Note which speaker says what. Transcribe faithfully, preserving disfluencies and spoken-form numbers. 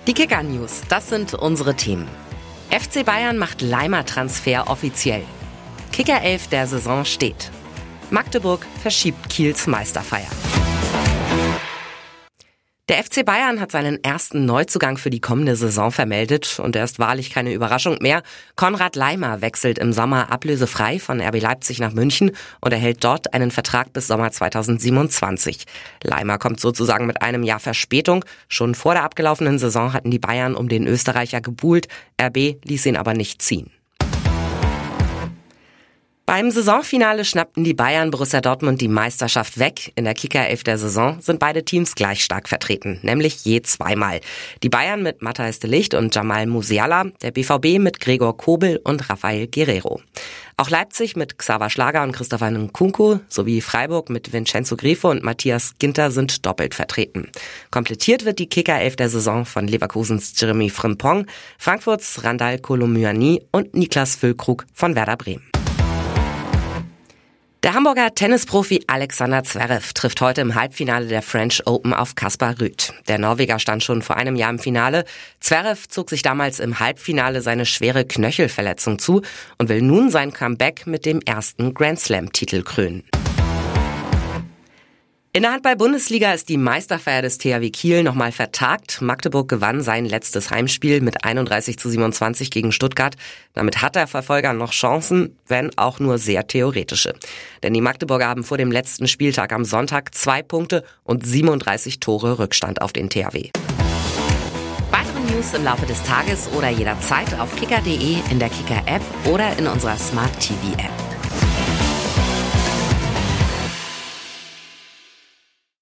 Speaker 1: Die Kicker-News, das sind unsere Themen. F C Bayern macht Leimer-Transfer offiziell. Kicker-Elf der Saison steht. Magdeburg verschiebt Kiels Meisterfeier. Der F C Bayern hat seinen ersten Neuzugang für die kommende Saison vermeldet und er ist wahrlich keine Überraschung mehr. Konrad Laimer wechselt im Sommer ablösefrei von R B Leipzig nach München und erhält dort einen Vertrag bis Sommer zweitausendsiebenundzwanzig. Laimer kommt sozusagen mit einem Jahr Verspätung. Schon vor der abgelaufenen Saison hatten die Bayern um den Österreicher gebuhlt. R B ließ ihn aber nicht ziehen. Beim Saisonfinale schnappten die Bayern Borussia Dortmund die Meisterschaft weg. In der Kicker-Elf der Saison sind beide Teams gleich stark vertreten, nämlich je zweimal. Die Bayern mit Matthias de Ligt und Jamal Musiala, der B V B mit Gregor Kobel und Rafael Guerreiro. Auch Leipzig mit Xaver Schlager und Christopher Nkunku sowie Freiburg mit Vincenzo Grifo und Matthias Ginter sind doppelt vertreten. Komplettiert wird die Kicker-Elf der Saison von Leverkusens Jeremy Frimpong, Frankfurts Randal Kolomouani und Niklas Füllkrug von Werder Bremen. Der Hamburger Tennisprofi Alexander Zverev trifft heute im Halbfinale der French Open auf Kaspar Ruud. Der Norweger stand schon vor einem Jahr im Finale. Zverev zog sich damals im Halbfinale seine schwere Knöchelverletzung zu und will nun sein Comeback mit dem ersten Grand-Slam-Titel krönen. In der Handball-Bundesliga ist die Meisterfeier des T H W Kiel nochmal vertagt. Magdeburg gewann sein letztes Heimspiel mit einunddreißig zu siebenundzwanzig gegen Stuttgart. Damit hat der Verfolger noch Chancen, wenn auch nur sehr theoretische. Denn die Magdeburger haben vor dem letzten Spieltag am Sonntag zwei Punkte und siebenunddreißig Tore Rückstand auf den T H W. Weitere News im Laufe des Tages oder jederzeit auf kicker punkt de, in der Kicker-App oder in unserer Smart T V-App.